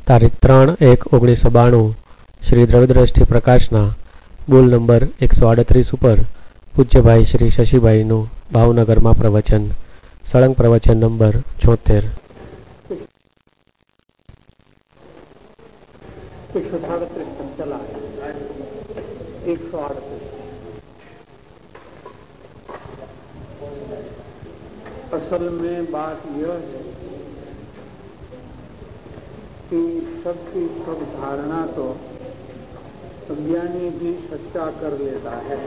તારીખ 3/1/1992 શ્રી દ્રવ્યદ્રષ્ટિ પ્રકાશના બુલ નંબર 138 ઉપર પૂજ્યભાઈ શ્રી શશીભાઈનું ભાવનગરમાં પ્રવચન, સળંગ પ્રવચન નંબર 76। 138 तक चला है। 138 असल में बात यह है कि सबकी सब धारणा तो अज्ञानी भी सच्चा कर लेता है,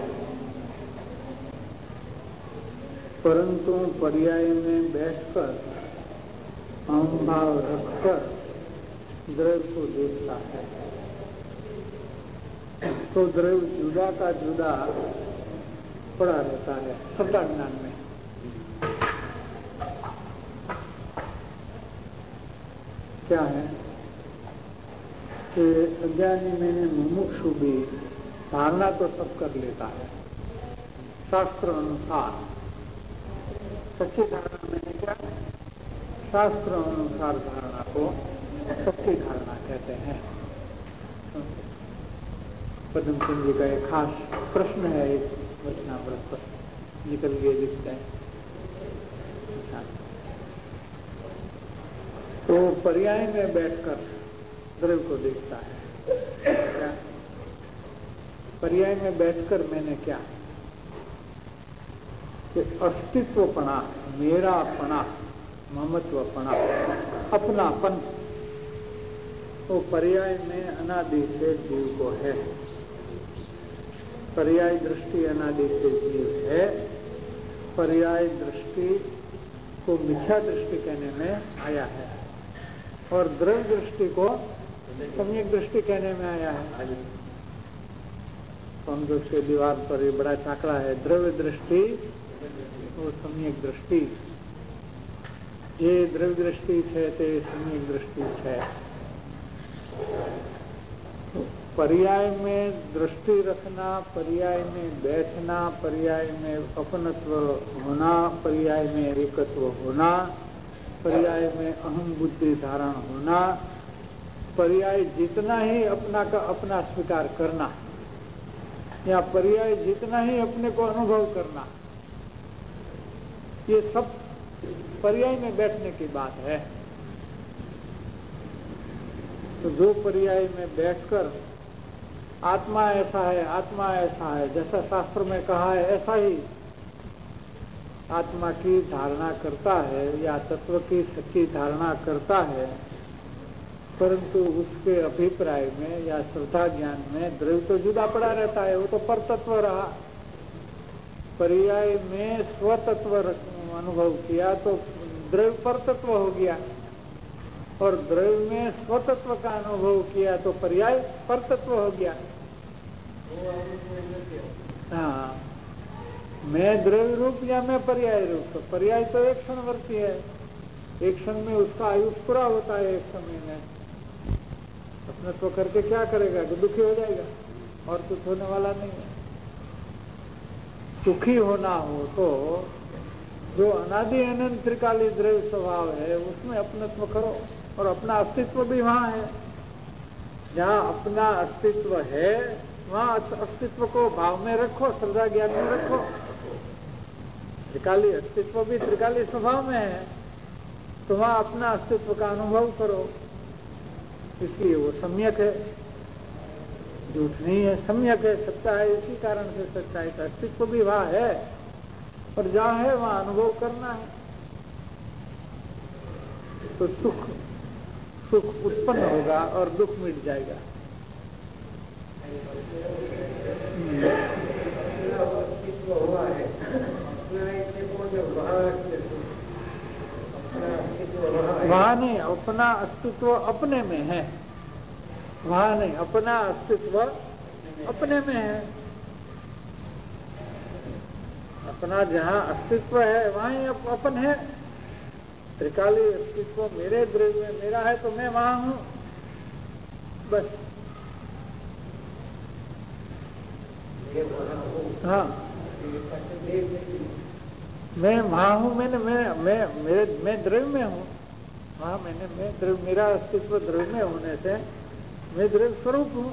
परंतु पर्याय में बैठकर अहम भाव रखकर द्रव्य को देखता है तो द्रव्य जुदा का जुदा पड़ा रहता है। सबका ज्ञान में क्या है कि अज्ञानी में मुमुक्षु भी धारणा तो सब कर लेता है शास्त्र अनुसार। सच्ची धारणा में क्या, शास्त्र अनुसार धारणा को सच्ची धारणा कहते हैं। पद्म सिंह जी का एक खास प्रश्न है, एक वचनामृत प्रश्न निकल गए लिखते हैं। तो पर्याय में बैठकर द्रव्य को देखता है। क्या पर्याय में बैठकर मैंने क्या कि अस्तित्वपना, मेरापना, ममत्वपना, अपनापन, वो पर्याय में अनादि से जीव को है। पर्याय दृष्टि अनादि से जीव है। पर्याय दृष्टि को मिथ्या दृष्टि कहने में आया है और द्रव्य दृष्टि को सम्यक दृष्टि कहने में आया है। समझो से दीवार पर ये बड़ा चाकड़ा है, द्रव्य दृष्टि और सम्यक दृष्टि। ये द्रव्य दृष्टि है ते सम्यक दृष्टि है। पर्याय में दृष्टि रखना, पर्याय में बैठना, पर्याय में अपनत्व होना, पर्याय में एकत्व होना, पर्याय में अहम बुद्धि धारण होना, पर्याय जितना ही अपना का अपना स्वीकार करना या पर्याय जितना ही अपने को अनुभव करना, ये सब पर्याय में बैठने की बात है। तो जो पर्याय में बैठकर आत्मा ऐसा है, आत्मा ऐसा है, जैसा शास्त्र में कहा है ऐसा ही आत्मा की धारणा करता है या तत्व की सच्ची धारणा करता है, परंतु उसके अभिप्राय में या श्रद्धा ज्ञान में द्रव्य तो जुदा पड़ा रहता है। वो तो परतत्व रहा। पर्याय में स्वतत्व अनुभव किया तो द्रव्य परतत्व हो गया और द्रव्य में स्वतत्व का अनुभव किया तो पर्याय परतत्व हो गया। हाँ, मैं द्रव्य रूप या मैं पर्याय रूप। तो पर्याय तो एक क्षणवर्ती है, एक क्षण में उसका आयुष पूरा होता है। एक समय में अपने तो करके क्या करेगा कि दुखी हो जाएगा और कुछ होने वाला नहीं है। सुखी होना हो तो जो अनादि अनंत त्रिकाली द्रव्य स्वभाव है उसमें अपनत्व करो और अपना अस्तित्व भी वहां है। जहाँ अपना अस्तित्व है वहां अस्तित्व को भाव में रखो, श्रद्धा ज्ञान में रखो। त्रिकाली अस्तित्व भी त्रिकाली स्वभाव में है तो वहां अपना अस्तित्व का अनुभव करो। इसलिए वो सम्यक है, झूठ नहीं है, सम्यक है, सच्चा है। इसी कारण से सच्चाई का अस्तित्व भी वहां है और जहाँ है वहां अनुभव करना है। तो सुख उत्पन्न होगा और दुख मिट जाएगा। वहां नहीं, अपना अस्तित्व अपने में है। वहां नहीं, अपना अस्तित्व अपने में है। अपना जहाँ अस्तित्व है वहां ही अपन है। त्रिकाली अस्तित्व मेरे द्रव्य में मेरा है तो मैं वहां हूं, बस। हाँ, मैं वहां हूं, मैं द्रव्य में हूं। हाँ मैं द्रव्य, मेरा अस्तित्व द्रव्य में होने से मैं द्रव्य स्वरूप हूँ,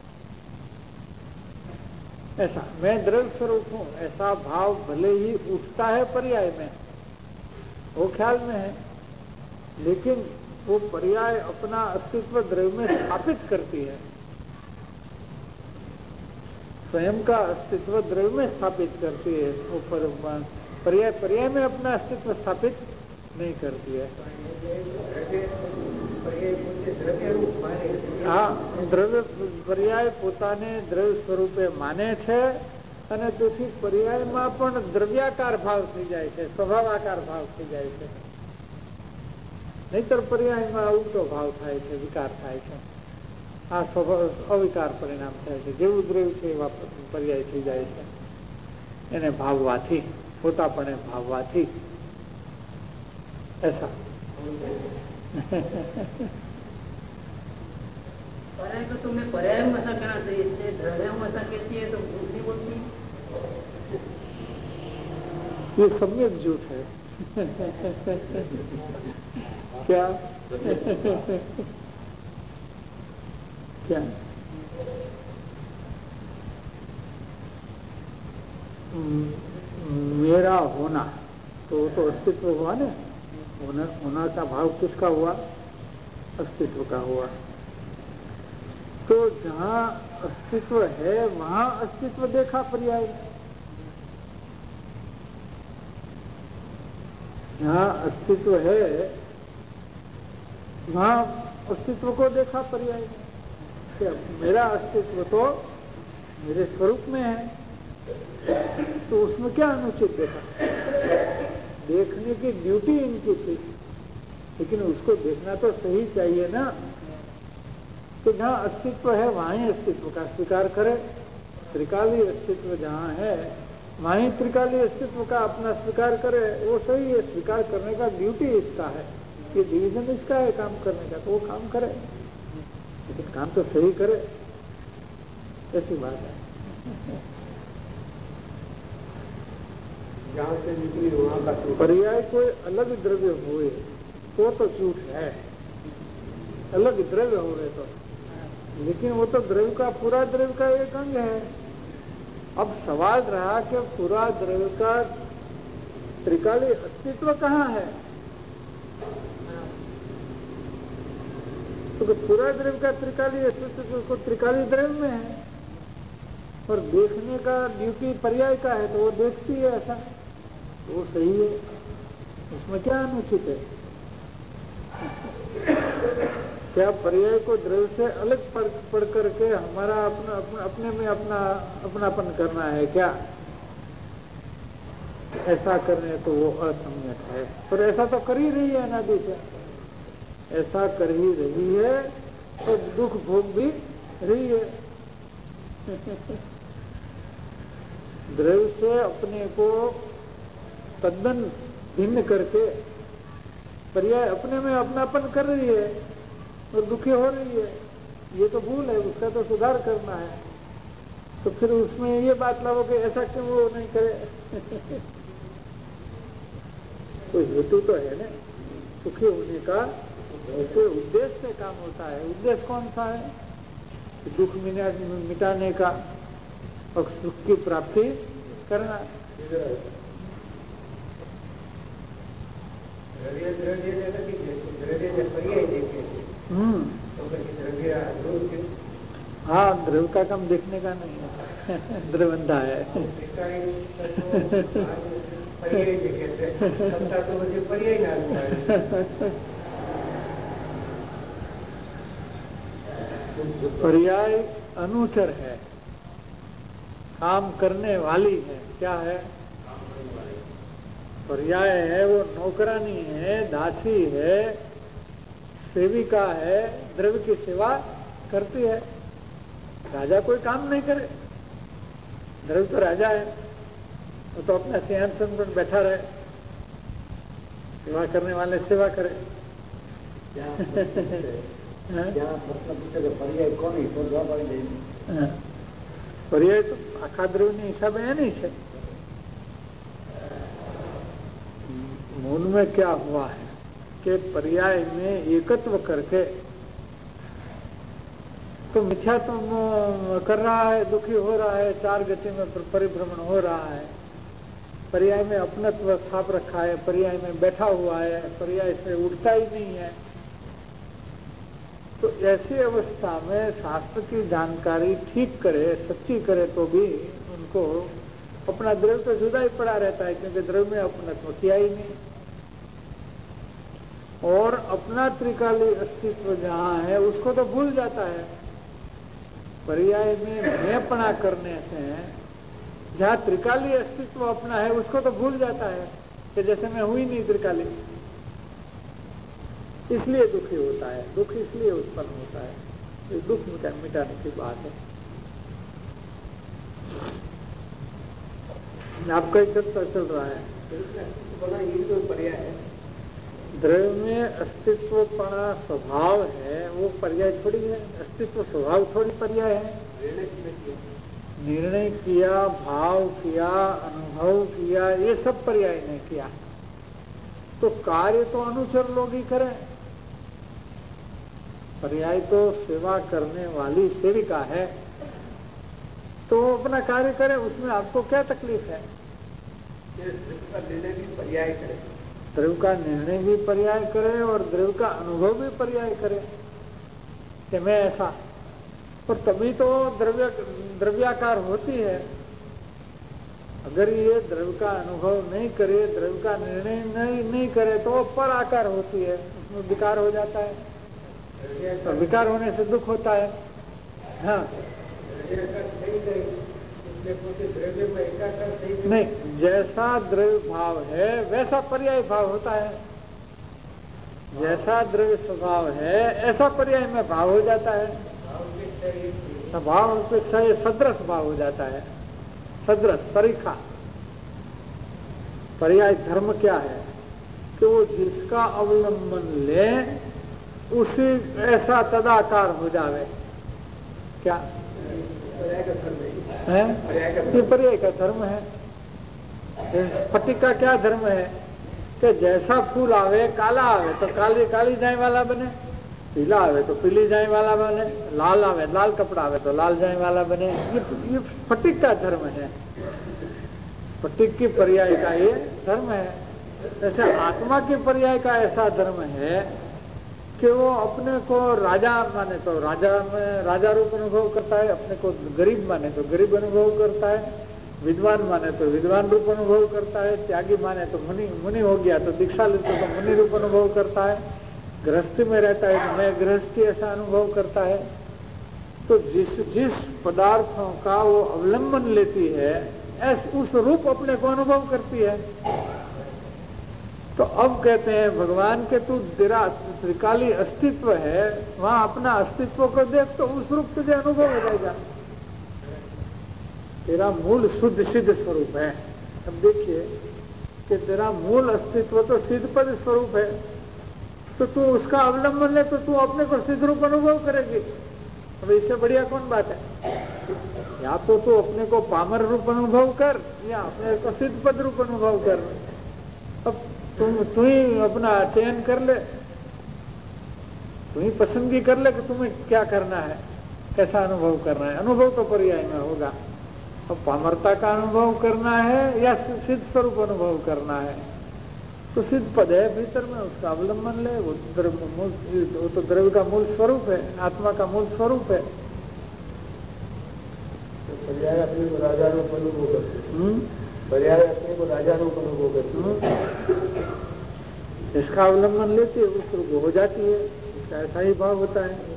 ऐसा मैं द्रव्य स्वरूप हूँ, ऐसा भाव भले ही उठता है पर्याय में, वो ख्याल में है, लेकिन वो पर्याय अपना अस्तित्व द्रव्य में स्थापित करती है, स्वयं का अस्तित्व द्रव्य में स्थापित करती है, वो पर्याय पर्याय में अपना अस्तित्व स्थापित नहीं करती है। हाँ, દ્રવ્ય પર્યાય પોતાને દ્રવ્ય સ્વરૂપે માને છે અને તેથી પર્યાયમાં પણ દ્રવ્યાકાર ભાવ થઈ જાય છે, સ્વભાવાકાર ભાવ થઈ જાય છે, નહીતર પર્યાયમાં ઉલટો ભાવ થાય છે, વિકાર થાય છે, આ સ્વભાવ અવિકાર પરિણામ થાય છે, જેવું દ્રવ્ય છે એવા પર્યાય થઈ જાય છે, એને ભાવવાથી, પોતાપણે ભાવવાથી ऐसा पर्याय को तुम्हें पर्याय में ऐसा करना चाहिए, इसलिए द्रव्य में ऐसा कहती है तो झूठ नहीं बोलती, ये सम्यक झूठ है। क्या क्या मेरा होना तो अस्तित्व हुआ ना, होना का भाव किसका हुआ? अस्तित्व का हुआ। तो जहाँ अस्तित्व है वहाँ अस्तित्व देखा पर्याय, जहाँ अस्तित्व है वहाँ अस्तित्व को देखा पर्याय। मेरा अस्तित्व तो मेरे स्वरूप में है, तो उसमें क्या अनुचित देखा? देखने की ड्यूटी इनकी थी, लेकिन उसको देखना तो सही चाहिए ना। तो जहाँ अस्तित्व है वहाँ ही अस्तित्व का स्वीकार करे, त्रिकाली अस्तित्व जहाँ है वहाँ ही त्रिकाली अस्तित्व का अपना स्वीकार करे, वो सही है। स्वीकार करने का ड्यूटी इसका है, ये डिवीजन इसका है काम करने का, तो वो काम करे, लेकिन काम तो सही करे, ऐसी बात है। जहाँ से निकली वहाँ का पर्याय कोई अलग द्रव्य हुए तो झूठ है, अलग द्रव्य हो रहे तो, लेकिन वो तो द्रव्य का पूरा द्रव्य का एक अंग है। अब सवाल रहा कि पूरा द्रव्य का त्रिकाली अस्तित्व कहाँ है? तो पूरा द्रव्य का त्रिकाली अस्तित्व को त्रिकाली द्रव्य में है, और देखने का ड्यूटी पर्याय का है, तो वो देखती है ऐसा, तो वो सही है, उसमें क्या अनुचित है? क्या पर्याय को द्रव्य से अलग पढ़ करके हमारा अपने में अपनापन करना है क्या? ऐसा करने तो वो असम्यक है, पर ऐसा तो कर ही रही है अनादि से, ऐसा कर ही रही है तो दुख भोग भी रही है। द्रव्य से अपने को तद्दन भिन्न करके पर्याय अपने में अपनापन कर रही है और दुखी हो रही है, ये तो भूल है, उसका तो सुधार करना है। तो फिर उसमें ये बात लाओ कि ऐसा क्यों वो नहीं करे? तो हेतु तो है ना, सुखी होने का तो उद्देश्य से काम होता है। उद्देश्य कौन सा है? दुख मिटाने का और सुख की प्राप्ति करना। हाँ, द्रव्य का काम देखने का नहीं है, द्रवंधा है। पर्याय अनुचर है, काम करने वाली है। क्या है? पर्याय है, वो नौकरानी है, दासी है, सेविका है, द्रव्य की सेवा करती है। राजा कोई काम नहीं करे, द्रव्य तो राजा है, वो तो अपना सिंहासन पर बैठा रहे, सेवा करने वाले सेवा करे। पर्याय तो आखा द्रव्य हिसाब है नहीं है। मूल में क्या हुआ है के पर्याय में एकत्व करके तो मिथ्यात्व कर रहा है, दुखी हो रहा है, चार गति में परिभ्रमण हो रहा है, पर्याय में अपनत्व स्थाप रखा है, पर्याय में बैठा हुआ है, पर्याय से उठता ही नहीं है। तो ऐसी अवस्था में शास्त्र की जानकारी ठीक करे, सच्ची करे तो भी उनको अपना द्रव्य तो जुदा ही पड़ा रहता है, क्योंकि द्रव्य में अपनत्व किया ही नहीं। और अपना त्रिकाली अस्तित्व जहाँ है उसको तो भूल जाता है। पर्याय में मैंपना करने से जहाँ त्रिकाली अस्तित्व अपना है उसको तो भूल जाता है कि जैसे मैं हुई नहीं त्रिकाली, इसलिए दुखी होता है। दुख इसलिए उत्पन्न होता है, ये दुख मिटाने की बात है। आपका ही चर्चा चल रहा है, ये जो पर्याय है द्रव्य में अस्तित्वपना स्वभाव है, वो पर्याय थोड़ी है। अस्तित्व स्वभाव थोड़ी पर्याय है। निर्णय किया, भाव किया, अनुभव किया, ये सब पर्याय ने किया। तो कार्य तो अनुचर लोग ही करें। पर्याय तो सेवा करने वाली सेविका है, तो अपना कार्य करें, उसमें आपको क्या तकलीफ है? निर्णय भी पर्याय करें, द्रव्य का निर्णय भी पर्याय करे और द्रव्य का अनुभव भी पर्याय करे कि मैं ऐसा। और तभी तो द्रव्याकार होती है। अगर ये द्रव्य का अनुभव नहीं करे, द्रव्य का निर्णय नहीं करे तो पर आकार होती है, उसमें विकार हो जाता है। तो विकार होने से दुख होता है। हाँ नहीं, जैसा द्रव्य भाव है वैसा पर्याय भाव होता है। जैसा द्रव्य स्वभाव है ऐसा पर्याय में भाव हो जाता है। भाव अपेक्षा ये सदृश भाव हो जाता है। सदृश परीक्षा। पर्याय धर्म क्या है कि वो जिसका अवलंबन ले उसी ऐसा तदाकार हो जावे। क्या है? ये पर्याय का धर्म है। स्फटिक का क्या धर्म है कि जैसा फूल आवे, काला आवे तो काली जाए वाला बने, पीला आवे तो पीली जाए वाला बने, लाल आवे, लाल कपड़ा आवे तो लाल जाए वाला बने। ये स्फटिक का धर्म है। स्फटिक की पर्याय का ये धर्म है। जैसे आत्मा की पर्याय का ऐसा धर्म है कि वो अपने को राजा माने तो राजा में राजा रूप अनुभव करता है, अपने को गरीब माने तो गरीब अनुभव करता है, विद्वान माने तो विद्वान रूप अनुभव करता है, त्यागी माने तो मुनि हो गया तो दीक्षा लेते तो मुनि रूप अनुभव करता है, गृहस्थी में रहता है तो मैं गृहस्थी ऐसा अनुभव करता है। तो जिस पदार्थों का वो अवलंबन लेती है उस रूप अपने को अनुभव करती है। तो अब कहते हैं भगवान के तू तेरा त्रिकाली अस्तित्व है, वहां अपना अस्तित्व को देख तो उस रूप तुझे अनुभव हो जाएगा। तेरा मूल शुद्ध सिद्ध स्वरूप है। अब देखिए कि तेरा मूल अस्तित्व तो सिद्ध पद स्वरूप है, तो तू उसका अवलंबन ले तो तू अपने को सिद्ध रूप अनुभव करेगी। अब इससे बढ़िया कौन बात है? या तो तू अपने को पामर रूप अनुभव कर या अपने को सिद्ध पद रूप अनुभव कर। अब तू ही अपना चयन कर ले, तू ही पसंदगी कर ले कि तुम्हें क्या करना है, कैसा अनुभव करना है। अनुभव तो पर्याय में होगा। अब पामरता का अनुभव करना है या सिद्ध स्वरूप अनुभव करना है, तो सिद्ध पद है भीतर में, उसका अवलंबन ले। वो तो द्रव्य का मूल स्वरूप है, आत्मा का मूल स्वरूप है। पर्याय अपने को राजा रूप अनुभव करते, पर्याय अपने को राजा रूप अनुभव करते, इसका अवलंबन लेती है उस रूप हो जाती है। इसका ऐसा ही भाव होता है।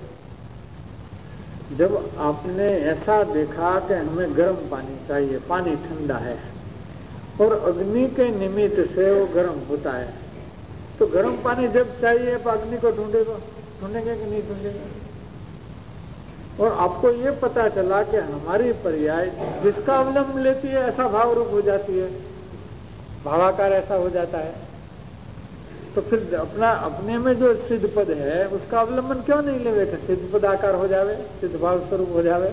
जब आपने ऐसा देखा कि हमें गर्म पानी चाहिए, पानी ठंडा है और अग्नि के निमित्त से वो गर्म होता है, तो गर्म पानी जब चाहिए तो अग्नि को ढूंढेंगे कि नहीं ढूंढेंगे? और आपको ये पता चला कि हमारी पर्याय जिसका अवलंबन लेती है ऐसा भाव रूप हो जाती है, भावाकार ऐसा हो जाता है। तो फिर अपने में जो सिद्ध पद है उसका अवलंबन क्यों नहीं ले बैठे? सिद्ध पद आकार हो जावे, सिद्ध भाव स्वरूप हो जावे।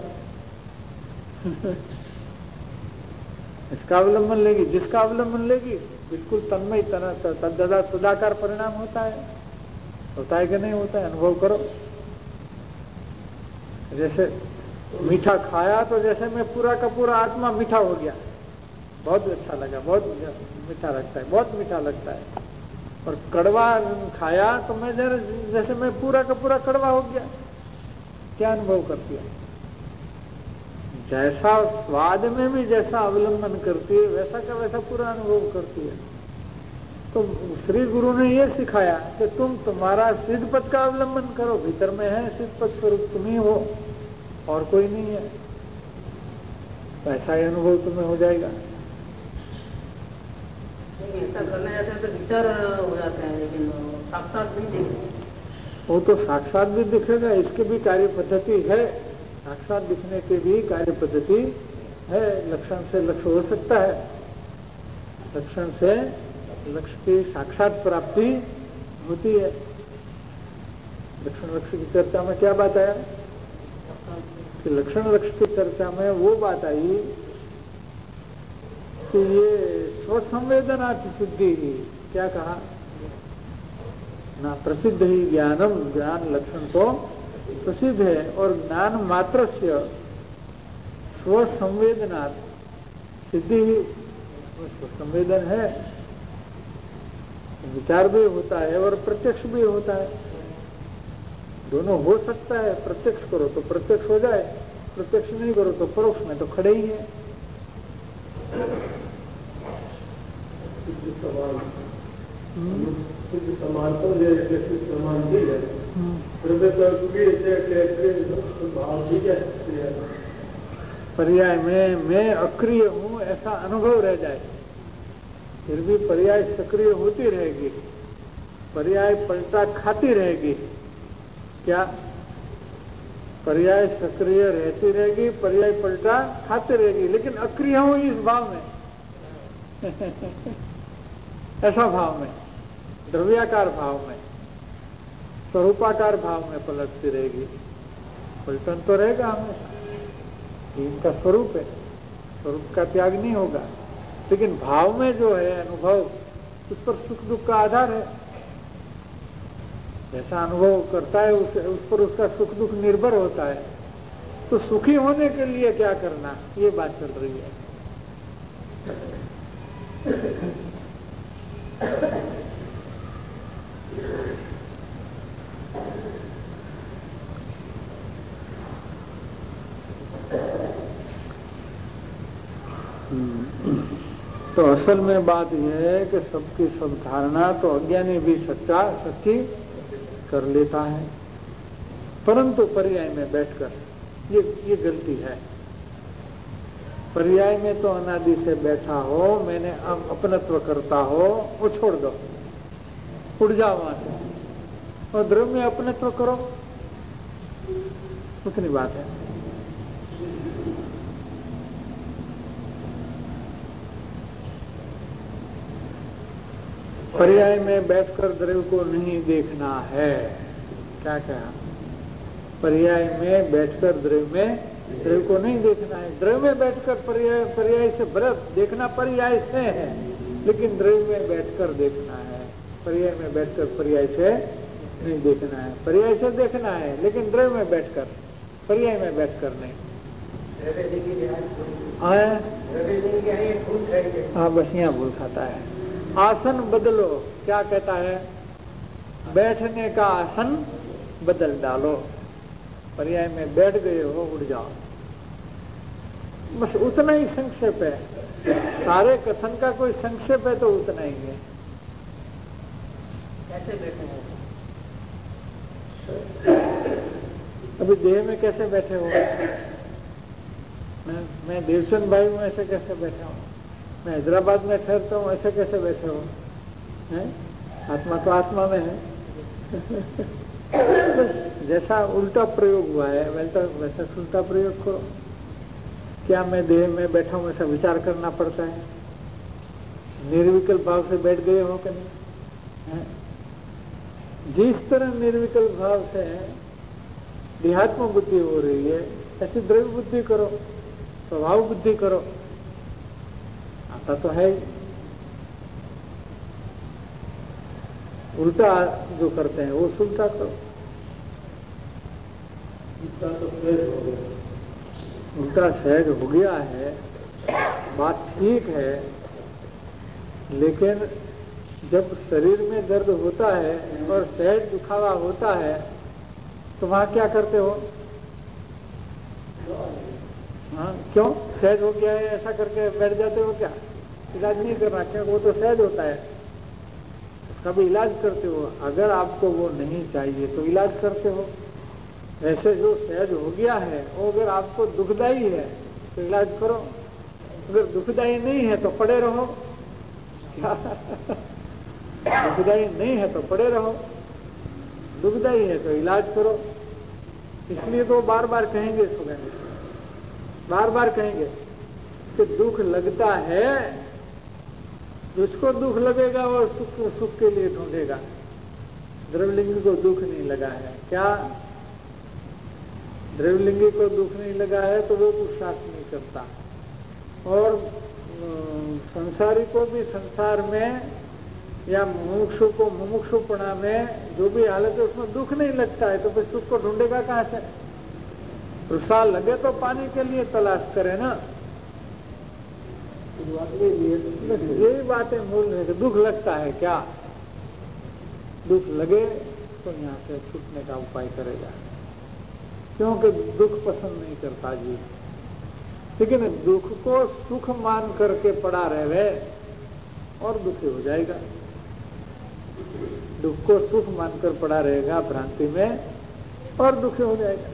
इसका अवलंबन लेगी, जिसका अवलंबन लेगी बिल्कुल तन्मय तदाकार परिणाम होता है। होता है कि नहीं होता है? अनुभव करो। जैसे मीठा खाया तो जैसे मैं पूरा का पूरा आत्मा मीठा हो गया, बहुत अच्छा लगा, बहुत मीठा लगता है, बहुत मीठा लगता है। और कड़वा खाया तो मैं जैसे मैं पूरा का पूरा कड़वा हो गया। क्या अनुभव करती है? जैसा स्वाद में भी जैसा अवलंबन करती है वैसा का वैसा पूरा अनुभव करती है। तो श्री गुरु ने ये सिखाया कि तुम तुम्हारा सिद्ध पद का अवलंबन करो, भीतर में है सिद्ध पद स्वरूप तुम ही हो और कोई नहीं है। ऐसा ही अनुभव तुम्हें हो जाएगा। ऐसा करना जाता है तो विचार हो जाता है, लेकिन साक्षात नहीं दिखता। वो तो साक्षात भी दिखेगा, इसके भी कार्य पद्धति है। साक्षात दिखने की भी कार्य पद्धति है। लक्षण से लक्ष्य हो सकता है, लक्षण से लक्ष्य की साक्षात प्राप्ति होती है। लक्षण लक्ष्य की चर्चा में क्या बात आया कि लक्षण लक्ष्य की चर्चा में वो बात आई कि ये स्वसंवेदनार्थ सिद्धि ही, क्या कहा ना, प्रसिद्ध ही ज्ञानम, ज्ञान लक्षण तो प्रसिद्ध है और ज्ञान मात्र से स्वसंवेदनार्थ सिद्धि ही, संवेदन है, विचार भी होता है और प्रत्यक्ष भी होता है। दोनों हो सकता है। प्रत्यक्ष करो तो प्रत्यक्ष हो जाए, प्रत्यक्ष नहीं करो तो परोक्ष में तो खड़े ही है। पर्याय में मैं अक्रिय हूं ऐसा अनुभव रह जाए, फिर भी पर्याय सक्रिय होती रहेगी, पर्याय पलटा खाती रहेगी। क्या? पर्याय सक्रिय रहती रहेगी, पर्याय पलटा खाती रहेगी, लेकिन अक्रिय हूं इस भाव में ऐसा भाव में, द्रव्याकार भाव में, स्वरूपाकार भाव में पलटती रहेगी। पलटन तो रहेगा हमेशा, इनका स्वरूप है, स्वरूप का त्याग नहीं होगा, लेकिन भाव में जो है अनुभव, उस पर सुख दुख का आधार है। जैसा अनुभव करता है उस पर उसका सुख दुख निर्भर होता है। तो सुखी होने के लिए क्या करना, ये बात चल रही है। तो असल में बात यह है कि सबकी सब धारणा तो अज्ञानी भी सच्ची कर लेता है, परंतु पर्याय में बैठकर ये गलती है। पर्याय में तो अनादि से बैठा हो, मैंने अपनत्व करता हो, वो छोड़ दो, उड़ जाओ वहां से, और द्रव्य में अपनत्व करो, उतनी बात है। पर्याय में बैठकर द्रव्य को नहीं देखना है। क्या कहा? पर्याय में बैठकर द्रव्य को नहीं देखना है। द्रव्य में बैठकर पर्याय से भरत देखना पर्याय से है, लेकिन द्रव्य में बैठकर देखना है। पर्याय में बैठकर पर्याय से नहीं देखना है। पर्याय से देखना है, लेकिन द्रव्य में बैठकर, पर्याय में बैठकर नहीं। हाँ, बस यहाँ भूल खाता है। आसन बदलो, क्या कहता है? बैठने का आसन बदल डालो। पर्याय में बैठ गए हो, उड़ जाओ, बस उतना ही संक्षेप है। सारे कथन का कोई संक्षेप है तो उतना ही है। कैसे बैठे हो? अभी देह में कैसे बैठे हो? मैं देवचंद भाई हूँ, ऐसे कैसे बैठा हूँ? मैं हैदराबाद में ठहरता हूँ, ऐसे कैसे बैठे हो? हैं? आत्मा तो आत्मा में है। जैसा उल्टा प्रयोग हुआ है वैसा उल्टा प्रयोग करो। क्या मैं देह में बैठा हूँ ऐसा विचार करना पड़ता है? निर्विकल्प भाव से बैठ गए हो कि नहीं? जिस तरह निर्विकल्प भाव से देहात्म बुद्धि हो रही है, ऐसी द्रव्य बुद्धि करो, स्वभाव बुद्धि करो। आता तो है। उल्टा जो करते हैं वो उल्टा करो। उल्टा सहज हो गया है, बात ठीक है, लेकिन जब शरीर में दर्द होता है और सहज दुखावा होता है तो वहां क्या करते हो? हाँ, क्यों? सहज हो गया है ऐसा करके बैठ जाते हो क्या? इलाज नहीं करना, क्योंकि वो तो सहज होता है, उसका भी इलाज करते हो। अगर आपको वो नहीं चाहिए तो इलाज करते हो। ऐसे जो सहज हो गया है वो अगर आपको दुखदाई है तो इलाज करो, अगर दुखदाई नहीं है तो पड़े रहो। दुखदाई नहीं है तो पड़े रहो, दुखदाई है तो इलाज करो। इसलिए तो बार बार कहेंगे, बार बार कहेंगे कि दुख लगता है, जिसको दुख लगेगा वो सुख के लिए ढूंढेगा। द्रव्यलिंगी को दुख नहीं लगा है, क्या द्रव्यलिंगी को दुख नहीं लगा है तो वो पुरुषार्थ नहीं करता। और संसारी को भी संसार में या मुमुक्षु को मुमुक्षुपणा में जो भी हालत है उसमें दुख नहीं लगता है तो फिर सुख को ढूंढेगा कहां से? रुसा लगे तो पानी के लिए तलाश करे ना। यही बातें मूल है कि दुख लगता है, क्या दुख लगे तो यहाँ से छूटने का उपाय करेगा, क्योंकि दुख पसंद नहीं करता जी। लेकिन दुख को सुख मान करके पड़ा रहे और दुखी हो जाएगा। दुख को सुख मानकर पड़ा रहेगा भ्रांति में और दुखी हो जाएगा।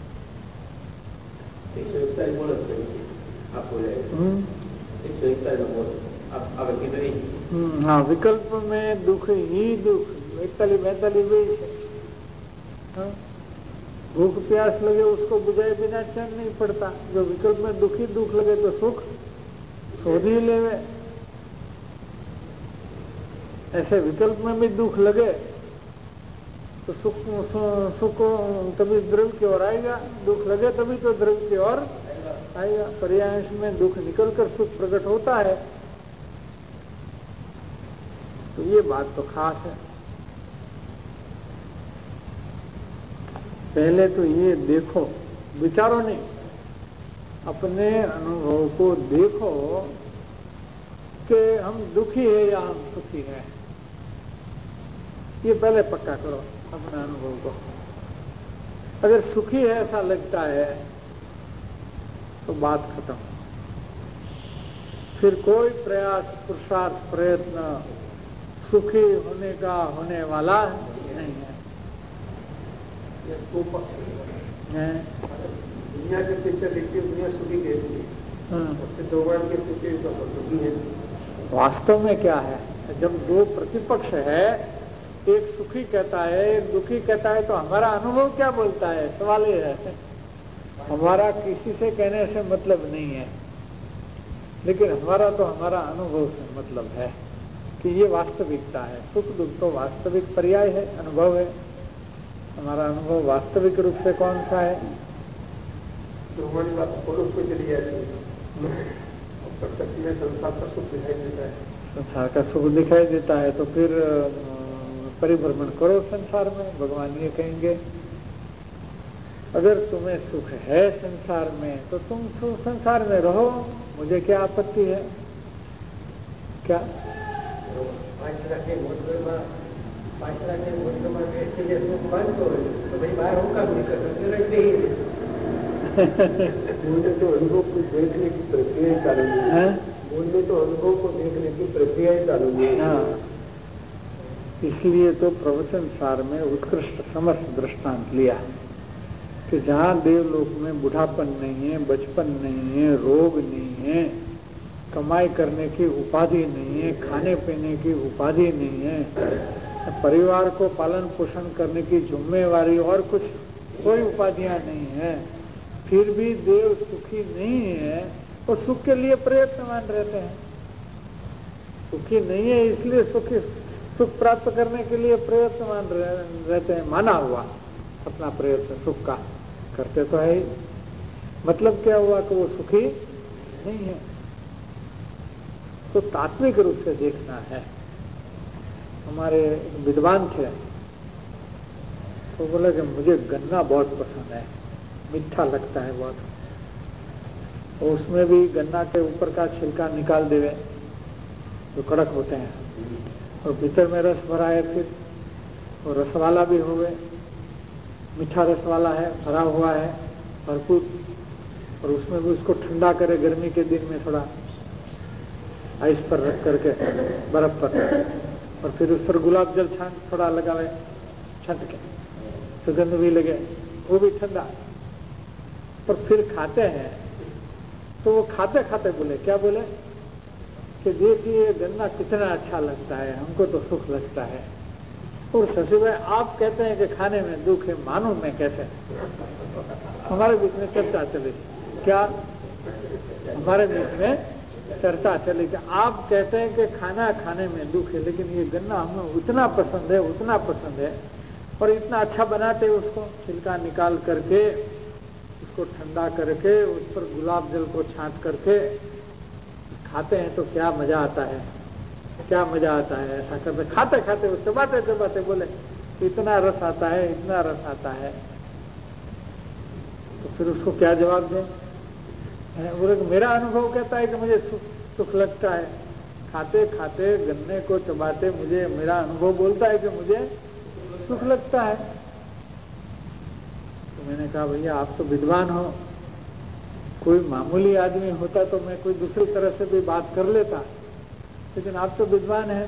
हाँ, विकल्प में दुख ही दुख, बैताली बैताली भी। भूख प्यास लगे उसको बुझाए बिना चैन नहीं पड़ता। जो विकल्प में दुखी दुख लगे तो सुख शोध ही लेवे। ऐसे विकल्प में भी दुख लगे तो सुख तभी द्रव्य की ओर आएगा, दुख लगे तभी तो द्रव्य की ओर आएगा। पर्यायश में दुख निकलकर सुख प्रकट होता है। तो ये बात तो खास है। पहले तो ये देखो, विचारो नहीं, अपने अनुभव को देखो कि हम दुखी है या हम सुखी है। ये पहले पक्का करो अपने अनुभव को। अगर सुखी है ऐसा लगता है तो बात खत्म। फिर कोई प्रयास पुरुषार्थ प्रयत्न सुखी होने का होने वाला नहीं है। दुनिया के पिक्चर देखती दुनिया सुखी कहती है, भगवान के पिक्चर तो सुखी है। वास्तव में क्या है, जब दो प्रतिपक्ष है, एक सुखी कहता है एक दुखी कहता है, तो हमारा अनुभव क्या बोलता है? सवाल ये है। हमारा किसी से कहने से मतलब नहीं है, लेकिन हमारा तो हमारा अनुभव से मतलब है कि ये वास्तविकता है। सुख दुख तो वास्तविक पर्याय है, अनुभव है। हमारा अनुभव वास्तविक रूप से कौन सा है? तो हमारी बात पुरुष को चली जाती है, प्रकृति में संसार का सुख दिखाई देता है। संसार का सुख दिखाई देता है तो फिर परिभ्रमण करो संसार में, भगवान ये कहेंगे। अगर तुम्हें सुख है संसार में तो तुम संसार में रहो, मुझे क्या आपत्ति है? क्या 5 लाख के होटल में 5 लाख के होटल में बैठ के सुख बंद हो तो भाई बाहर होगा नहीं कर सकते ही। मुझे तो अनुभव को देखने की प्रक्रिया चालू है। मुझे तो अनुभव को देखने की प्रक्रिया चालू है। हाँ, इसलिए तो प्रवचन सार में उत्कृष्ट समर्थ दृष्टांत लिया कि जहाँ देवलोक में बुढ़ापन नहीं है, बचपन नहीं है, रोग नहीं है, कमाई करने की उपाधि नहीं है, खाने पीने की उपाधि नहीं है, परिवार को पालन पोषण करने की जिम्मेवारी और कुछ कोई उपाधियां नहीं है, फिर भी देव सुखी नहीं है, तो सुख के लिए प्रयत्नवान रहते हैं। सुखी नहीं है इसलिए सुख प्राप्त करने के लिए प्रयत्नवान रहते हैं। माना हुआ अपना प्रयत्न सुख का करते तो है ही। मतलब क्या हुआ कि वो सुखी नहीं है। तो तात्विक रूप से देखना है। हमारे विद्वान थे, तो बोले कि मुझे गन्ना बहुत पसंद है, मीठा लगता है बहुत, और उसमें भी गन्ना के ऊपर का छिलका निकाल देवे जो कड़क होते हैं, और भीतर में रस भरा है, फिर और रस वाला भी हुए, मीठा रस वाला है, भरा हुआ है भरपूर, और उसमें भी उसको ठंडा करे गर्मी के दिन में थोड़ा आइस पर रख करके, बर्फ पर, और फिर उस पर गुलाब जल छान थोड़ा लगावे, छंट के सुगंध भी लगे, वो भी ठंडा, पर फिर खाते हैं तो वो खाते खाते बोले, क्या बोले कि देखिए गन्ना कितना अच्छा लगता है, हमको तो सुख लगता है। और शशि भाई आप कहते हैं कि खाने में दुख है, मानो मैं कैसे? हमारे बीच में चर्चा चली, क्या हमारे बीच में चर्चा चली कि आप कहते हैं कि खाना खाने में दुख है, लेकिन ये गन्ना हमें उतना पसंद है, उतना पसंद है, और इतना अच्छा बनाते हैं उसको, छिलका निकाल करके उसको ठंडा करके उस पर गुलाब जल को छांट करके खाते हैं तो क्या मजा आता है, क्या मजा आता है। ऐसा करते खाते खाते वो चबाते चबाते बोले इतना रस आता है, इतना रस आता है। तो फिर उसको क्या जवाब दें? बोले मेरा अनुभव कहता है कि मुझे सुख लगता है, खाते खाते गन्ने को चबाते मुझे, मेरा अनुभव बोलता है कि मुझे सुख लगता है। तो मैंने कहा भैया आप तो विद्वान हो, कोई मामूली आदमी होता तो मैं कोई दूसरी तरह से भी बात कर लेता, लेकिन आप तो विद्वान हैं,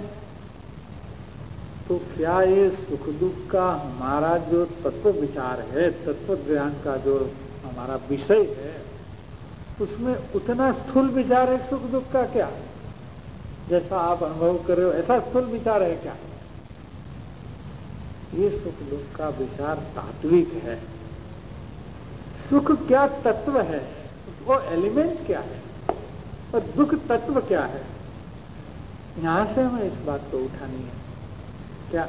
तो क्या ये सुख दुख का हमारा जो तत्व विचार है, तत्व ज्ञान का जो हमारा विषय है, उसमें उतना स्थूल विचार है सुख दुख का क्या? जैसा आप अनुभव कर रहे हो ऐसा स्थूल विचार है क्या? ये सुख दुख का विचार तात्विक है। सुख क्या तत्व है, वो एलिमेंट क्या है, और दुख तत्व क्या है, यहां से हमें इस बात को उठानी है। क्या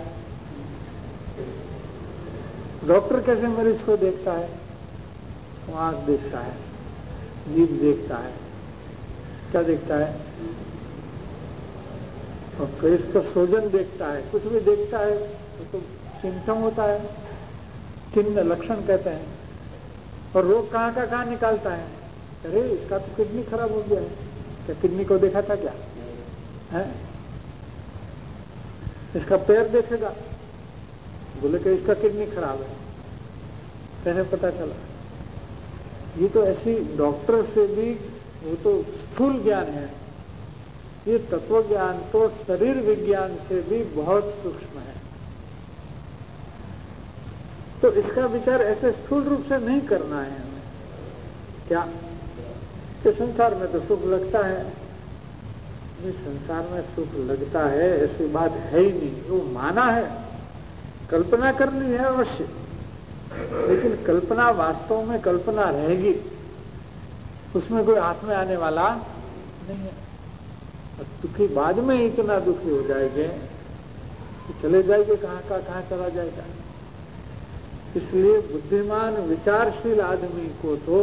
डॉक्टर कैसे मरीज को देखता है? वो आंख देखता है, जीभ देखता है, क्या देखता है, और फेस का सोजन देखता है, कुछ भी देखता है तो सिम्टम होता है, चिन्ह लक्षण कहते हैं। और रोग कहाँ का कहाँ निकालता है? अरे इसका तो किडनी खराब हो गया है, क्या किडनी को देखा था क्या है? इसका पैर देखेगा, बोले कि इसका किडनी खराब है, कैसे पता चला? ये तो ऐसी डॉक्टर से भी, वो तो स्थूल ज्ञान है, ये तत्व ज्ञान तो शरीर विज्ञान से भी बहुत सूक्ष्म है। तो इसका विचार ऐसे स्थूल रूप से नहीं करना है हमें। क्या कि संसार में तो सुख लगता है, संसार में सुख लगता है ऐसी बात है ही नहीं, वो माना है, कल्पना करनी है अवश्य, लेकिन कल्पना वास्तव में कल्पना रहेगी, उसमें कोई हाथ में आने वाला नहीं है। दुखी बाद में इतना दुखी हो जाएंगे कि चले जाएंगे, कहाँ का कहाँ चला जाएगा। इसलिए बुद्धिमान विचारशील आदमी को तो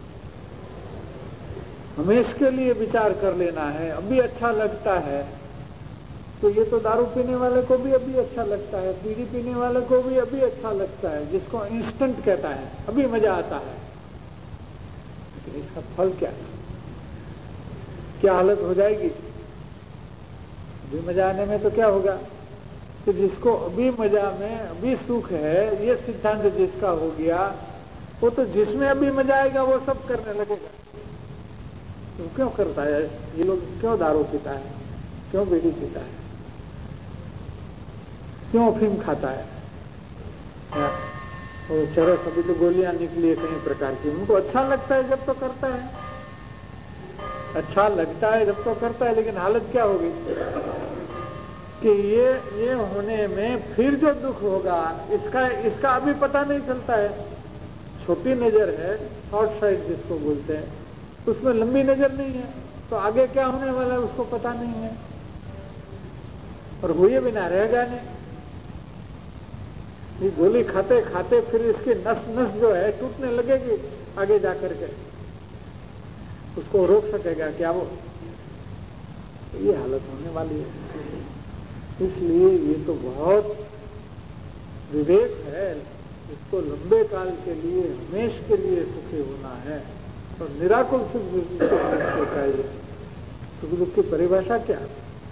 हमेशा के लिए विचार कर लेना है। अभी अच्छा लगता है तो ये तो दारू पीने वाले को भी अभी अच्छा लगता है, बीड़ी पीने वाले को भी अभी अच्छा लगता है, जिसको इंस्टेंट कहता है, अभी मजा आता है। लेकिन इसका फल क्या है? क्या हालत हो जाएगी? अभी मजा आने में तो क्या होगा कि जिसको अभी मजा में अभी सुख है, ये सिद्धांत जिसका हो गया, वो तो जिसमें अभी मजा आएगा वो सब करने लगेगा। तो क्यों करता है ये लोग? क्यों दारू पीता है, क्यों बीड़ी पीता है, क्यों अफीम खाता है? वो चरस अभी तो गोलियां निकली है कई प्रकार की, उनको अच्छा लगता है जब तो करता है, अच्छा लगता है जब तो करता है, लेकिन हालत क्या होगी कि ये होने में फिर जो दुख होगा इसका अभी पता नहीं चलता है। छोटी नजर है, शॉर्ट साइड जिसको बोलते हैं, उसमें लंबी नजर नहीं है, तो आगे क्या होने वाला है उसको पता नहीं है, और हुए बिना रहेगा नहीं। ये गोली खाते खाते फिर इसकी नस नस जो है टूटने लगेगी आगे जाकर के, उसको रोक सकेगा क्या वो? ये हालत होने वाली है। इसलिए ये तो बहुत विवेक है, इसको लंबे काल के लिए हमेश के लिए सुखी होना है। तो निराकुल सुख चाहिए। सुख दुख की परिभाषा क्या?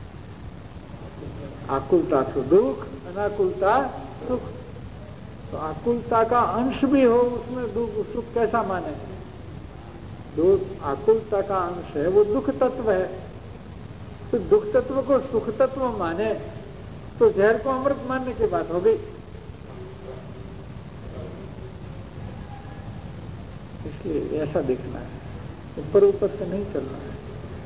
आकुलता तो दुख, अनाकुलता सुख। तो आकुलता का अंश भी हो उसमें दुख सुख कैसा माने? दुख आकुलता का अंश है, वो दुख तत्व है। तो दुख तत्व को सुख तत्व माने तो जहर को अमृत मानने की बात हो गई। इसलिए ऐसा देखना है, ऊपर ऊपर से नहीं चलना है।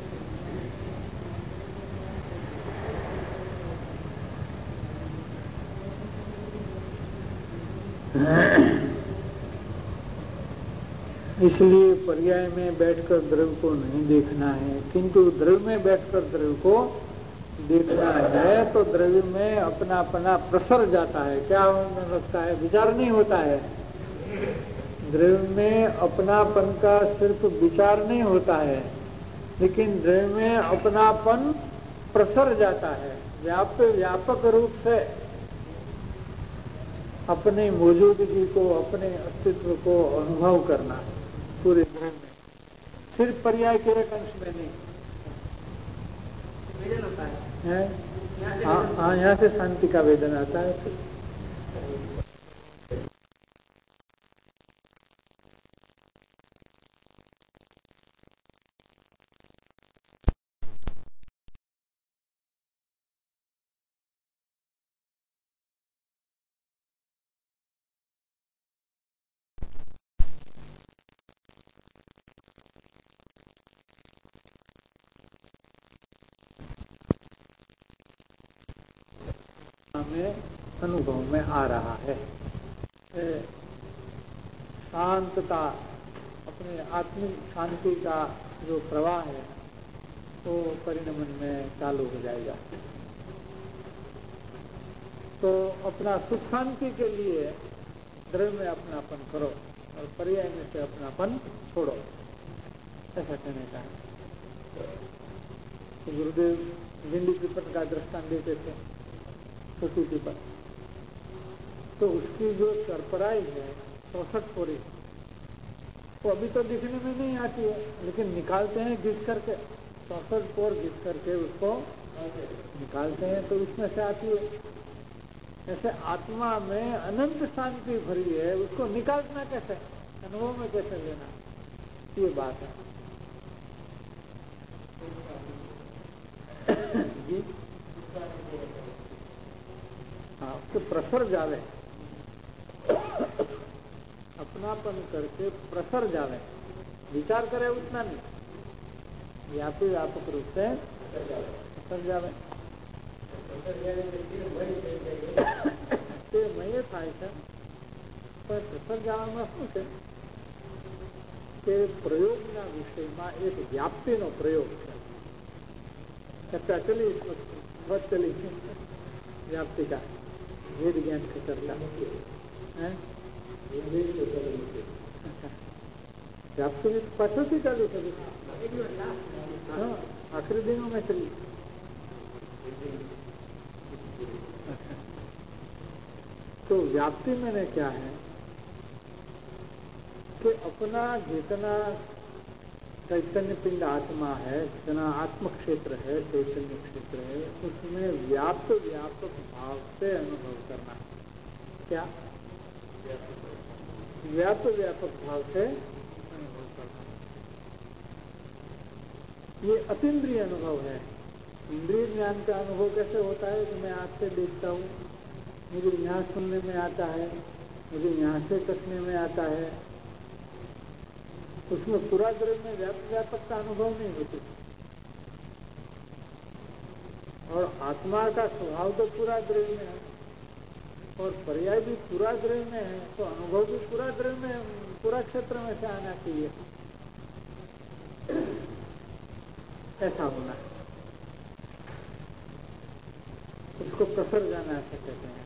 इसलिए पर्याय में बैठकर द्रव्य को नहीं देखना है, किंतु द्रव्य में बैठकर द्रव्य को देखना है। तो द्रव्य में अपना अपना प्रसर जाता है, क्या लगता है? विचार नहीं होता है। द्रव्य में अपनापन का सिर्फ विचार नहीं होता है, लेकिन द्रव्य में अपनापन प्रसर जाता है। व्यापक रूप से अपनी मौजूदगी को, अपने अस्तित्व को अनुभव करना पूरे द्रव्य में, सिर्फ पर्याय के एक अंश में नहीं है। हाँ, यहाँ से शांति का वेदन आता है। में अनुभव में आ रहा है शांतता, अपने आत्मिक शांति का जो प्रवाह है वो परिणमन में चालू हो जाएगा। तो अपना सुख शांति के लिए द्रव्य में अपनापन करो और पर्याय में से अपनापन छोड़ो, ऐसा कहने का है। तो गुरुदेव भिंडी पीपल का दृष्टांत देते थे, छोटी पीपल, तो उसकी जो सरपराई है 64 पोरी, वो अभी तो दिखने में नहीं आती है, लेकिन निकालते हैं घिस करके, 64 पोर घिस करके उसको निकालते हैं तो उसमें से आती है। ऐसे आत्मा में अनंत शांति भरी है, उसको निकालना कैसे, अनुभव में कैसे लेना, ये बात है। हाँ, उसके प्रसर जावे, अपनापन करके प्रसर जावे, विचार करे उतना नहीं, व्यापी व्यापक रूप से प्रसर जावे। તે મય થાય છે, પણ પ્રસર જવામાં શું છે કે પ્રયોગના વિષયમાં એક વ્યાપ્તિનો પ્રયોગ છે। ચર્ચા ચલી बहुत चली व्याप्ति का वेद ज्ञान की चर्चा है। व्याप्ति में पाछो से चालू करी, हाँ, आखिरी दिनों में चली। तो व्याप्ति मैंने क्या है कि अपना जितना चैतन्य पिंड आत्मा है, जितना आत्म क्षेत्र है, चैतन्य क्षेत्र है, उसमें व्यापक भाव से अनुभव करना। क्या व्यापक भाव से अनुभव करना, ये अतीन्द्रिय अनुभव है। इंद्रिय ज्ञान का अनुभव कैसे होता है कि मैं आँख से देखता हूँ, मुझे यहाँ सुनने में आता है, मुझे यहाँ से कसने में आता है, उसमें पूरा द्रव्य में व्यापक का अनुभव नहीं होती। और आत्मा का स्वभाव तो पूरा द्रव्य में है और पर्याय भी पूरा द्रव्य में है, तो अनुभव भी पूरा द्रव्य में, पूरा क्षेत्र में से आना चाहिए, ऐसा होना है। उसको प्रसर जाना ऐसा कहते हैं।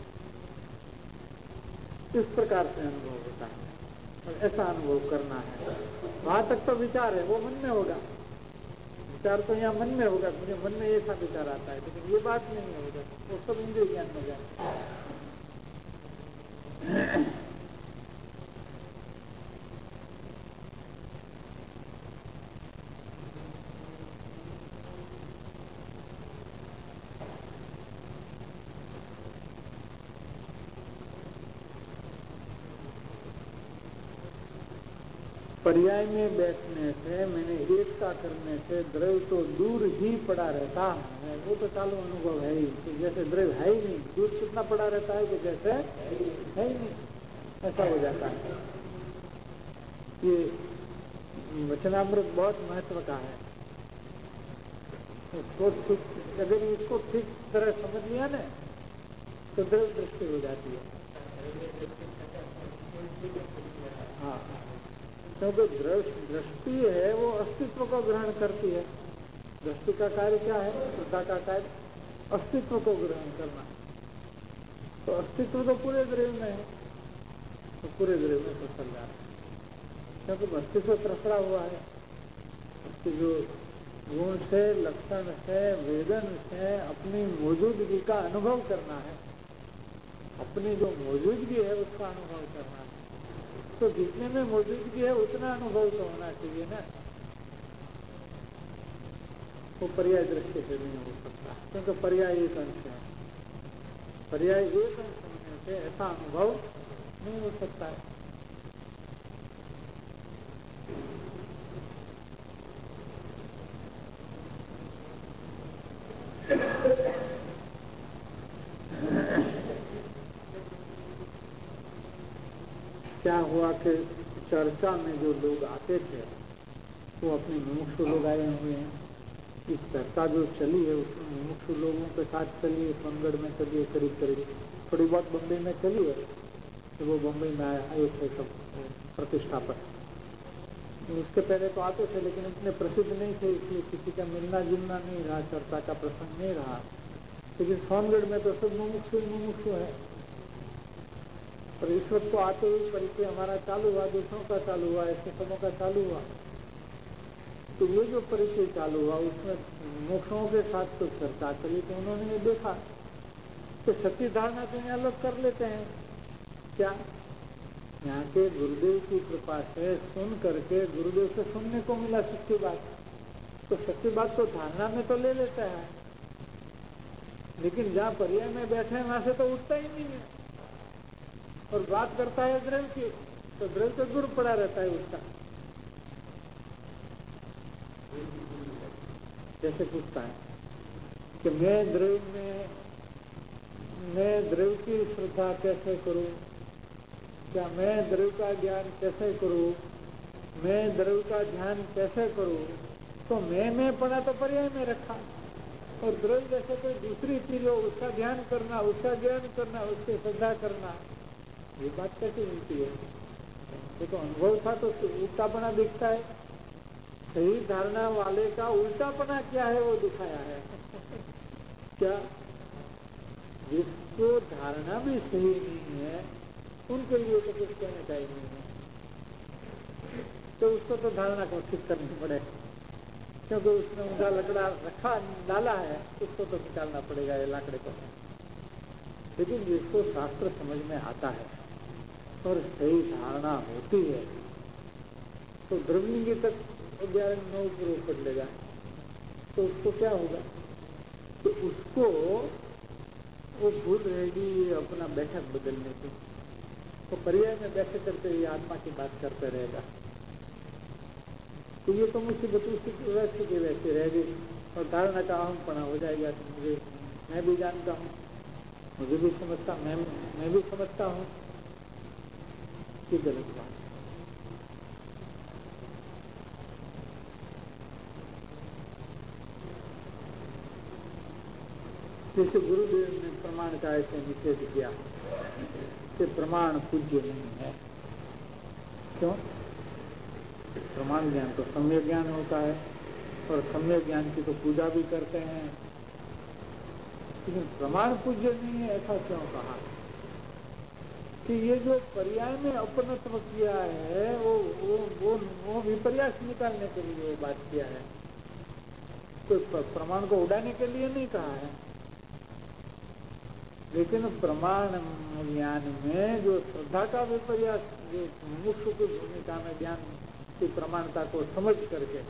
इस प्रकार से अनुभव होता है और ऐसा अनुभव करना है। वहां तक तो विचार है, वो मन में होगा, विचार तो यहाँ मन में होगा, मुझे मन में ऐसा विचार आता है, लेकिन ये बात नहीं होगा, वो सब इंद्रिय ज्ञान में जाए। पर्याय में बैठने से, मैंने एकता करने से द्रव्य तो दूर ही पड़ा रहता है, वो तो चालू अनुभव है ही, तो जैसे द्रव्य है ही नहीं, दूर कितना पड़ा रहता है कि जैसे है ही नहीं, ऐसा हो जाता है। ये वचनामृत बहुत महत्व का है, इसको ठीक, अगर इसको ठीक तरह समझ लिया ना तो द्रव्य दृष्टि हो जाती है। हाँ, क्योंकि दृष्टि है वो अस्तित्व को ग्रहण करती है। दृष्टि का कार्य क्या है? श्रद्धा का कार्य अस्तित्व को ग्रहण करना। तो अस्तित्व तो पूरे द्रव्य में है, तो पूरे द्रव्य में प्रसर जा रहा है, क्योंकि अस्तित्व प्रसरा हुआ है। उसके जो गुण से, लक्षण से, वेदन से अपनी मौजूदगी का अनुभव करना है, अपनी जो मौजूदगी है उसका अनुभव करना है। तो जितने में मौजूदगी है उतना अनुभव तो होना चाहिए ना, वो पर्याय दृष्टि से नहीं हो सकता, क्योंकि पर्याय एक अंश है। पर्याय एक अंश होने से ऐसा अनुभव नहीं हो सकता है। क्या हुआ कि चर्चा में जो लोग आते थे वो अपने मुमुक्षु लोग आए हुए हैं। इस चर्चा जो चली है उसमें मुमुक्षु लोगों के साथ चली है, सोनगढ़ में चली है, करीब करीब थोड़ी बहुत बम्बई में चली है, तो वो बम्बई में आए थे सब प्रतिष्ठापक। उसके पहले तो आते थे लेकिन इतने प्रसिद्ध नहीं थे, इसलिए किसी का मिलना जुलना नहीं रहा, चर्चा का प्रसंग नहीं रहा। लेकिन सोनगढ़ में तो सब मुमुक्षु है। और इस वक्त तो आते ही परिचय हमारा चालू हुआ, दूसरों का चालू हुआ, ऐसे सबों का चालू हुआ। तो ये जो परिचय चालू हुआ उसमें मोक्षों के साथ तो चर्चा करी, तो उन्होंने देखा तो सच्ची धारणा तो यहाँ लोग कर लेते हैं। क्या यहाँ के गुरुदेव की कृपा से सुन करके गुरुदेव से सुनने को मिला सच्ची बात, तो सच्ची बात तो धारणा में तो ले लेता है, लेकिन जहाँ पर्याय में बैठे हैं वहां से तो उठता ही नहीं है और बात करता है द्रव्य की, तो द्रव्य तो दूर पड़ा रहता है उसका। जैसे पूछता है कि मैं द्रव्य की श्रद्धा कैसे करूं, क्या मैं द्रव्य का ज्ञान कैसे करूं, मैं द्रव्य का ध्यान कैसे करूं, तो मैं पड़ा तो पर्याय में रखा, और द्रव्य जैसे कोई दूसरी चीज हो उसका ध्यान करना, उसका ज्ञान करना, उसकी श्रद्धा करना, ये बात कैसे मिलती है? ये तो अनुभव था तो उल्टापना दिखता है। सही धारणा वाले का उल्टापना क्या है वो दिखाया है। क्या जिसको धारणा भी सही नहीं है उनके लिए तो कुछ कहने का ही नहीं है, तो उसको तो धारणा को ठीक करनी पड़ेगा, क्योंकि उसने ऊंधा लकड़ा रखा डाला है, उसको तो निकालना पड़ेगा ये लाकड़े को। लेकिन जिसको शास्त्र समझ में आता है और सही धारणा होती है तो द्रव्यलिंगी तक 11-9 पूर्व कर लेगा, तो उसको क्या होगा? तो उसको वो भूल रहेगी अपना बैठक बदलने की, तो पर्याय में बैठे करते हुए आत्मा की बात करते रहेगा। तो ये तो मुसीबत उसी वैसे की वैसे रह गई और धारणा का अहमपना हो जाएगा। तो मुझे मैं भी जानता हूँ, मुझे भी समझता, मैं भी समझता हूँ, ये गलत बात। जैसे गुरुदेव ने प्रमाण का ऐसे निषेध किया कि प्रमाण पूज्य नहीं है। क्यों? प्रमाण ज्ञान तो सम्यक ज्ञान होता है और सम्यक ज्ञान की तो पूजा भी करते हैं, लेकिन प्रमाण पूज्य नहीं है, ऐसा क्यों कहा? कि ये जो पर्याय में अपनत्व किया है वो विपर्यास निकालने के लिए वो बात किया है। कोई प्रमाण को उड़ाने के लिए नहीं कहा है, लेकिन प्रमाण ज्ञान में जो श्रद्धा का विपर्यास, जो मुमुक्षु की भूमिका में ज्ञान की प्रमाणता को समझ करके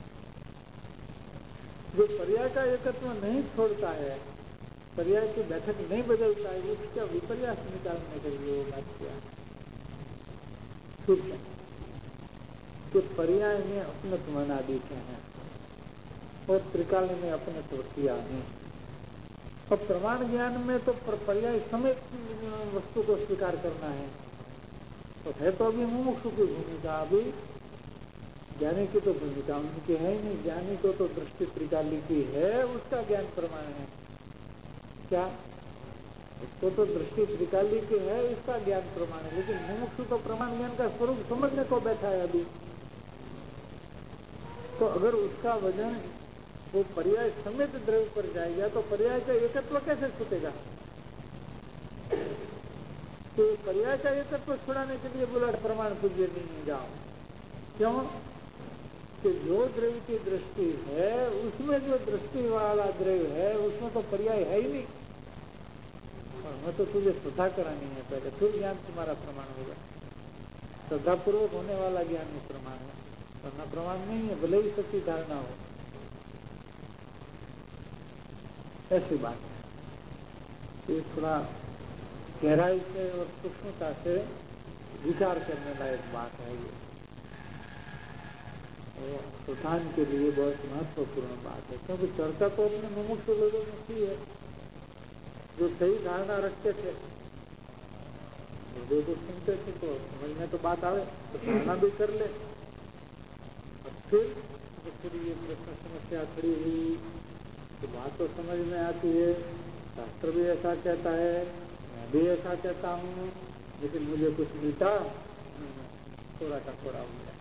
जो पर्याय का एकत्व नहीं छोड़ता है, पर्याय की बैठक नहीं बदलता है, उसका विपर्यास निकालने के लिए वो बात किया। ठीक है कि पर्याय में अपने त्वनादि हैं और त्रिकाल में अपने त्वतिया नहीं। अब प्रमाण ज्ञान में तो पर्याय समेत वस्तु को स्वीकार करना है, तो है तो अभी मुमुक्षु की भूमिका, अभी ज्ञानी की तो भूमिका उनकी है ही नहीं। ज्ञानी को तो दृष्टि त्रिकाली की है, उसका ज्ञान प्रमाण है क्या? उसको तो दृष्टि त्रिकाली की है, इसका ज्ञान प्रमाण है, लेकिन मुमुक्षु तो प्रमाण ज्ञान का स्वरूप समझने को बैठा है अभी। तो अगर उसका वजन वो पर्याय समेत द्रव्य पर जाएगा तो पर्याय का एकत्व कैसे छूटेगा? तो पर्याय का एकत्व छुड़ाने के लिए बोला प्रमाण पूज्य नहीं जाओ। क्यों? कि जो द्रव्य की दृष्टि है उसमें जो दृष्टि वाला द्रव्य है उसमें तो पर्याय है ही नहीं। और मैं तो तुझे श्रद्धा करानी है पहले, फिर ज्ञान तुम्हारा प्रमाण होगा। श्रद्धापूर्वक होने वाला ज्ञान में प्रमाण है, वरना प्रमाण नहीं है, भले ही सच्ची धारणा हो। ऐसी बात है, ये थोड़ा गहराई से और सूक्ष्मता से विचार करने लायक बात है। ये प्रधान के लिए बहुत महत्वपूर्ण बात है, क्योंकि चर्चा तो अपने मुमुक्षु लोगों में की है जो सही धारणा रखते थे, जो कुछ सुनते थे तो समझ में तो बात आवे तो धारणा भी कर ले। और फिर ये प्रश्न समस्या खड़ी हुई तो बात तो समझ में आती है, शास्त्र भी ऐसा कहता है, मैं भी ऐसा कहता हूँ, लेकिन मुझे कुछ मिलता थोड़ा का थोड़ा हो गया।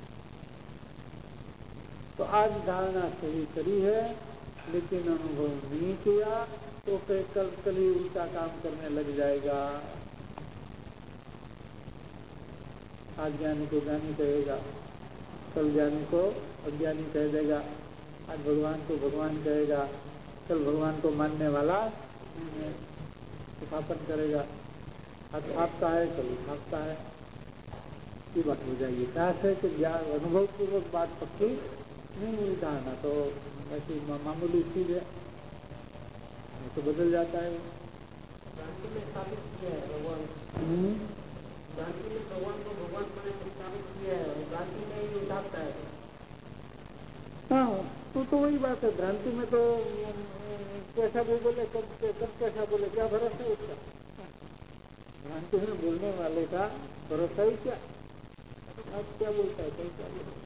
तो आज धारणा सही करी है लेकिन अनुभव नहीं किया तो कल ही उल्टा काम करने लग जाएगा। आज ज्ञानी को ज्ञानी कहेगा, कल ज्ञानी को अज्ञानी कह देगा, आज भगवान को भगवान कहेगा, कल भगवान को मानने वाला स्थापन करेगा, आज छापता है कल छापता है, ये बात हो जाएगी। क्या है कि ज्ञान अनुभव पूर्वक बात पक्की नहीं हुई, धारणा तो ऐसी मामूली चीज है, तो बदल जाता है। क्रांति में स्थापित किया है भगवान, क्रांति में भगवान को भगवान पर स्थापित किया है, क्रांति में ही उठाता है। हाँ तो वही बात है, भ्रांति में तो कैसा भी बोले कब कैसा बोले, क्या भरोसा है उसका? भ्रांति में बोलने वाले का भरोसा ही क्या? अब क्या बोलता है, कहीं क्या बोलता है?